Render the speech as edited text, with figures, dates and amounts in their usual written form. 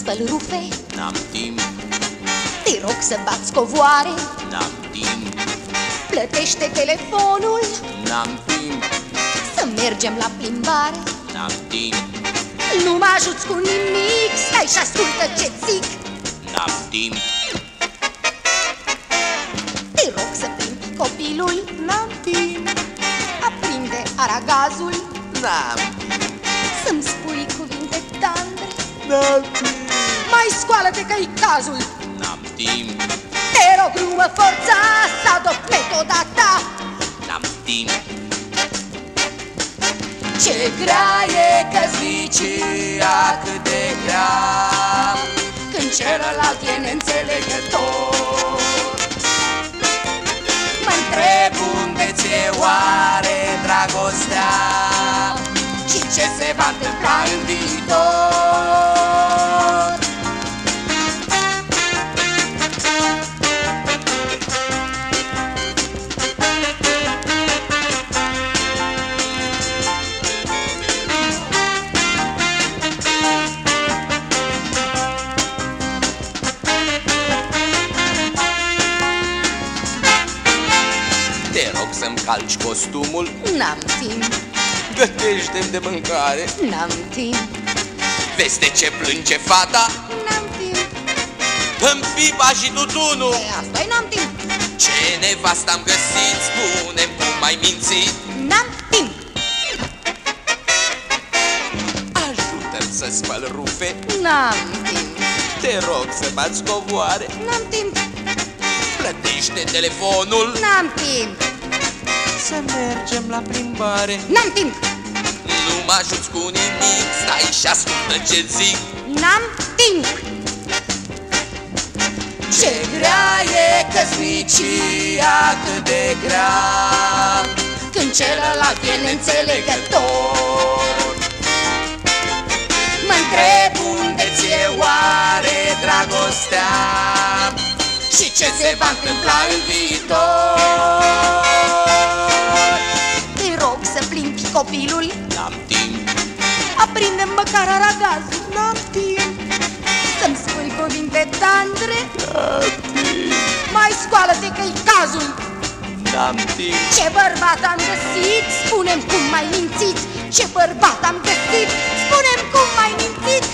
spăl rufe, n-am timp. te rog să bați covoare, N-am timp. plătește telefonul, N-am timp. să mergem la plimbare. N-am timp. Nu mă ajuți cu nimic, stai și ascultă ce zic. N-am timp. Te rog să plimbi copilul, n-am timp. Aprinde aragazul, N-am. să-mi spui cuvinte tandre. N-am timp. Mai scoală-te că-i cazul. N-am timp. Te rog, nu mă forța să adopt metoda ta. N-am timp. Ce grea e Căsnicia cât de grea, când celălalt e neînțelegător. Mă întreb unde ți-e oare dragostea și ce se va întâmpla în viitor. Te rog să-mi calci costumul, N-am timp, gătește-mi de mâncare. n-am timp, Vezi de ce plânge fata? n-am timp. Îmi pipa și tutunul. E, asta-i n-am timp, Ce nevastă am găsit, spune-mi cum ai mințit. n-am timp, Ajută-mi să spăl rufe, n-am timp, te rog să bați covoare. n-am timp, Plătește telefonul, n-am timp, să mergem la plimbare. n-am timp, Nu mă ajuți cu nimic, stai și ascultă ce zic. n-am timp. Ce grea e căsnicia, cât de grea, Când celălalt e neînțelegător. mă întreb unde ți-e oare dragostea și ce se va întâmpla în viitor. Te rog să plimbi copilul, N-am timp. aprinde măcar aragazul, n-am timp, să-mi spui cuvinte tandre. Mai scoală-te că-i cazul. N-am timp. Ce bărbat am găsit, spune-mi cum m-ai mințit. Ce bărbat am găsit, spune-mi cum m-ai mințit.